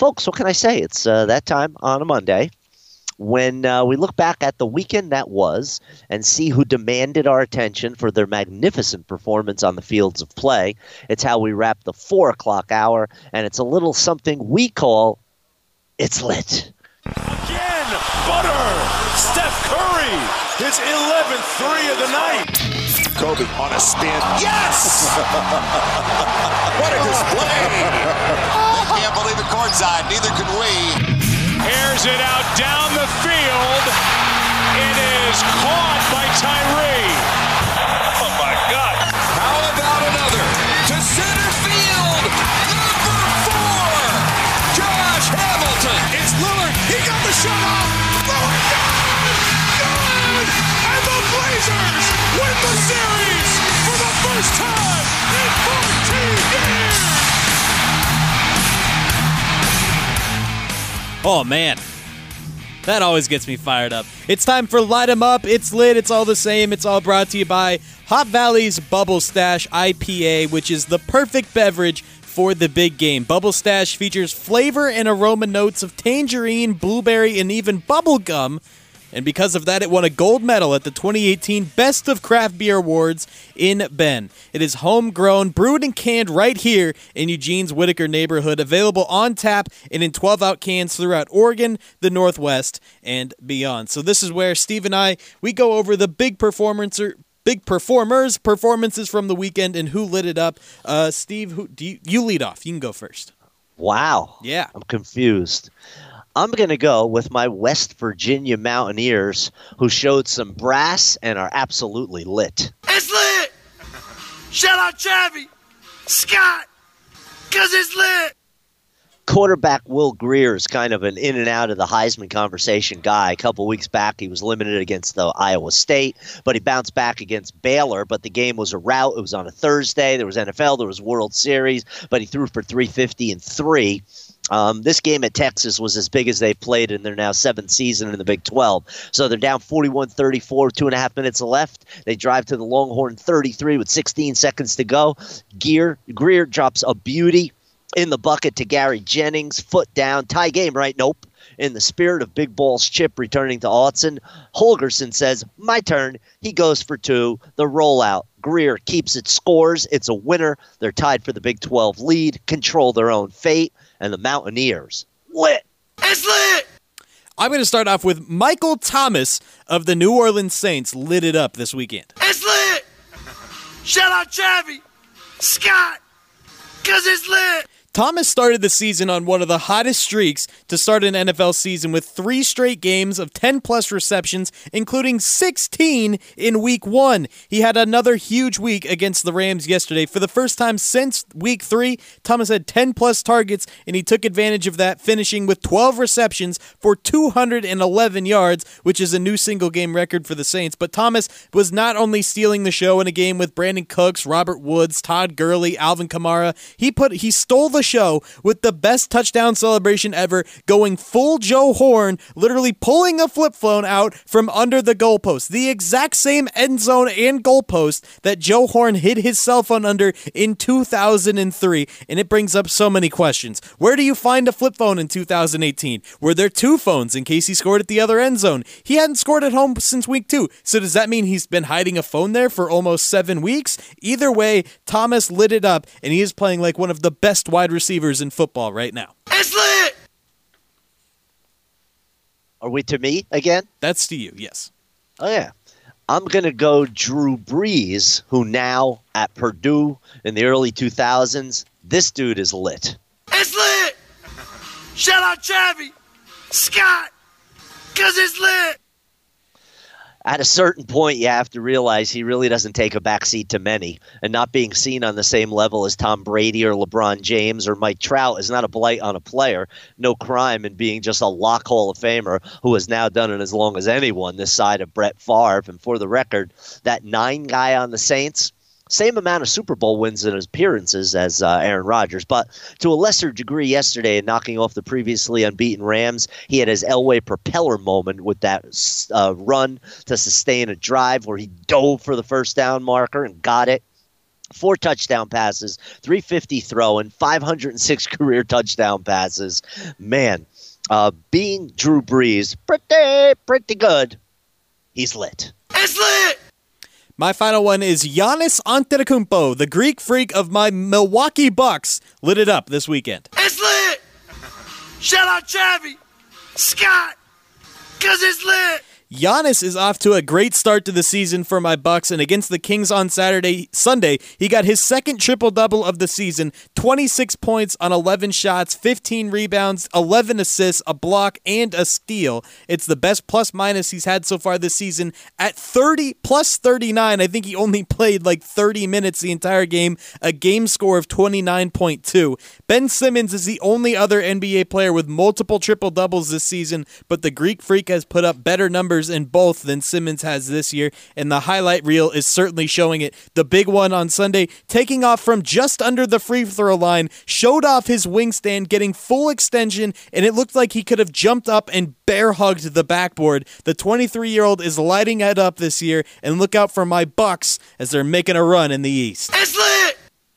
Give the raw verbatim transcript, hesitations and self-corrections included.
Folks, what can I say? It's uh, that time on a Monday when uh, we look back at the weekend that was and see who demanded our attention for their magnificent performance on the fields of play. It's how we wrap the four o'clock hour, and it's a little something we call It's Lit. Again, Butter! Steph Curry, his eleventh three of the night. Kobe on a spin. Yes! What a display! They can't believe it courtside. Neither can we. Airs it out down the field. It is caught by Tyree. Oh, my God. How about another? To center field. Number four. Josh Hamilton. It's Lillard. He got the shot off. Lillard, good! Good! And the Blazers win the series for the first time in fourteen years! Oh, man. That always gets me fired up. It's time for Light 'em Up. It's lit. It's all the same. It's all brought to you by Hop Valley's Bubble Stash I P A, which is the perfect beverage for the big game. Bubble Stash features flavor and aroma notes of tangerine, blueberry, and even bubble gum. And because of that, it won a gold medal at the twenty eighteen Best of Craft Beer Awards in Bend. It is homegrown, brewed and canned right here in Eugene's Whitaker neighborhood, available on tap and in twelve-ounce cans throughout Oregon, the Northwest, and beyond. So this is where Steve and I, we go over the big performance big performers, performances from the weekend, and who lit it up. Uh, Steve, who do you, you lead off. You can go first. Wow. Yeah. I'm confused. I'm going to go with my West Virginia Mountaineers, who showed some brass and are absolutely lit. It's lit! Shout out Chavi, Scott, because it's lit! Quarterback Will Greer is kind of an in and out of the Heisman conversation guy. A couple weeks back, he was limited against the Iowa State, but he bounced back against Baylor. But the game was a rout. It was on a Thursday. There was N F L. There was World Series. But he threw for three fifty and three. Um, this game at Texas was as big as they played in their now seventh season in the Big twelve. So they're down forty-one thirty-four, two and a half minutes left. They drive to the Longhorn thirty-three with sixteen seconds to go. Gear, Greer drops a beauty in the bucket to Gary Jennings. Foot down. Tie game, right? Nope. In the spirit of Big Ball's chip returning to Autzen, Holgerson says, my turn. He goes for two. The rollout. Greer keeps it, scores. It's a winner. They're tied for the Big twelve lead, control their own fate, and the Mountaineers lit. It's lit! I'm going to start off with Michael Thomas of the New Orleans Saints lit it up this weekend. It's lit! Shout out Chavi, Scott, because it's lit! Thomas started the season on one of the hottest streaks to start an N F L season with three straight games of ten-plus receptions, including sixteen in week one. He had another huge week against the Rams yesterday. For the first time since week three, Thomas had ten-plus targets, and he took advantage of that, finishing with twelve receptions for two hundred eleven yards, which is a new single-game record for the Saints. But Thomas was not only stealing the show in a game with Brandon Cooks, Robert Woods, Todd Gurley, Alvin Kamara. He put he stole the show with the best touchdown celebration ever, going full Joe Horn, literally pulling a flip phone out from under the goalpost. The exact same end zone and goalpost that Joe Horn hid his cell phone under in two thousand three. And it brings up so many questions. Where do you find a flip phone in two thousand eighteen? Were there two phones in case he scored at the other end zone? He hadn't scored at home since week two. So does that mean he's been hiding a phone there for almost seven weeks? Either way, Thomas lit it up, and he is playing like one of the best wide receivers in football right now. It's lit! Are we to me again? That's to you, yes. Oh, yeah. I'm going to go Drew Brees, who now at Purdue in the early two thousands, this dude is lit. It's lit! Shout out Chavi, Scott, because it's lit! At a certain point, you have to realize he really doesn't take a backseat to many, and not being seen on the same level as Tom Brady or LeBron James or Mike Trout is not a blight on a player. No crime in being just a lock Hall of Famer who has now done it as long as anyone this side of Brett Favre. And for the record, that nine guy on the Saints, same amount of Super Bowl wins and appearances as uh, Aaron Rodgers, but to a lesser degree yesterday in knocking off the previously unbeaten Rams, he had his Elway propeller moment with that uh, run to sustain a drive where he dove for the first down marker and got it. Four touchdown passes, three fifty throwing, five hundred six career touchdown passes. Man, uh, being Drew Brees, pretty, pretty good. He's lit. It's lit! My final one is Giannis Antetokounmpo, the Greek freak of my Milwaukee Bucks, lit it up this weekend. It's lit! Shout out Chavi, Scott, because it's lit! Giannis is off to a great start to the season for my Bucks, and against the Kings on Saturday, Sunday, he got his second triple-double of the season, twenty-six points on eleven shots, fifteen rebounds, eleven assists, a block, and a steal. It's the best plus-minus he's had so far this season at thirty plus thirty-nine. I think he only played like thirty minutes the entire game, a game score of twenty-nine point two. Ben Simmons is the only other N B A player with multiple triple-doubles this season, but the Greek Freak has put up better numbers in both than Simmons has this year, and the highlight reel is certainly showing it. The big one on Sunday, taking off from just under the free throw line, showed off his wingspan, getting full extension, and it looked like he could have jumped up and bear hugged the backboard. The twenty-three-year-old is lighting it up this year, and look out for my Bucks as they're making a run in the East. It's lit!